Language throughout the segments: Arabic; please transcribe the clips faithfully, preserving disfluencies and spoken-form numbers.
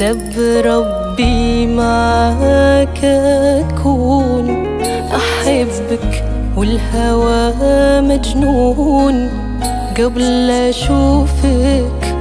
كتب ربي معاك تكون، أحبك والهوى مجنون، قبل أشوفك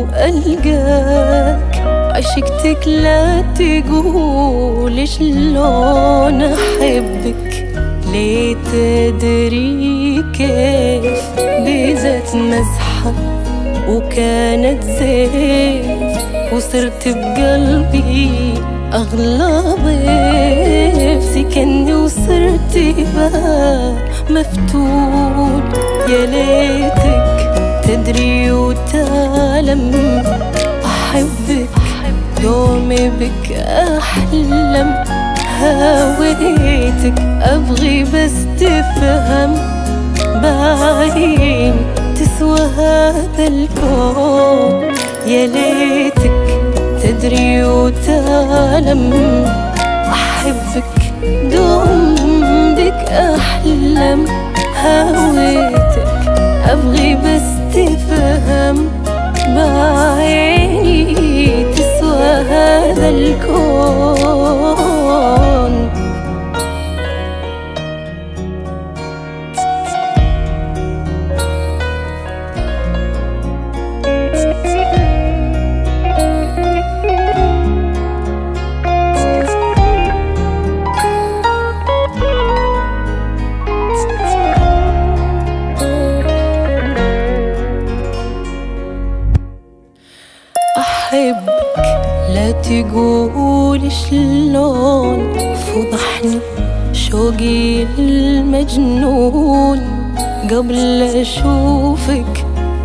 وألقاك عشقتك لا تقول شلون أحبك، ليه تدري كيف بيزت مزحة وكانت زيف، وصرت بقلبي أغلى ضيف، سكني وصرت باب مفتون، يا ليتك تدري وتعلم أحبك دومي بك أحلم، هاويتك أبغي بس تفهم بعين تسوى هذا الكون، يا ليتك تدري وتعلم أحبك دوم بك أحلم، هاويتك أبغي بس تفهم بعيني تسوى هذا الكون. أحبك لا تقول شلون، فضحني شوقي المجنون، قبل أشوفك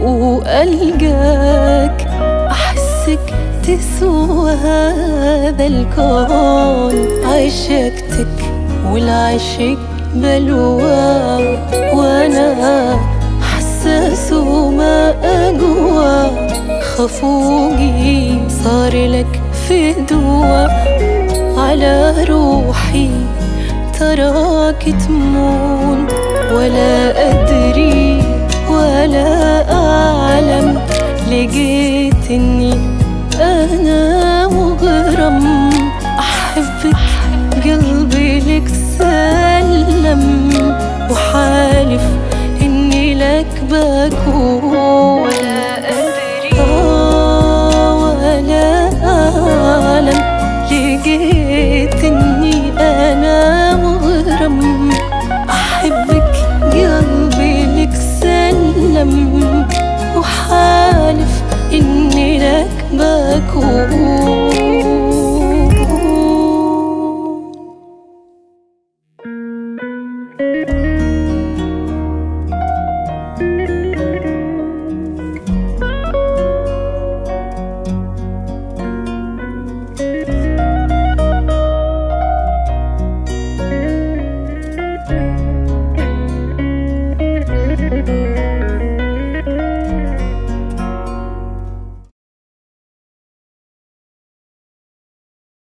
وألقاك أحسك تسوى هذا الكون، عشقتك والعشق بلوى، وأنا حساس وما أقوى، خفوقي صار لك فدوة، على روحي تراك تمون، ولا أدري ولا أعلم، لقيتني أنا مغرم، أحبك قلبي لك سلم، وحالف إني لك بكون.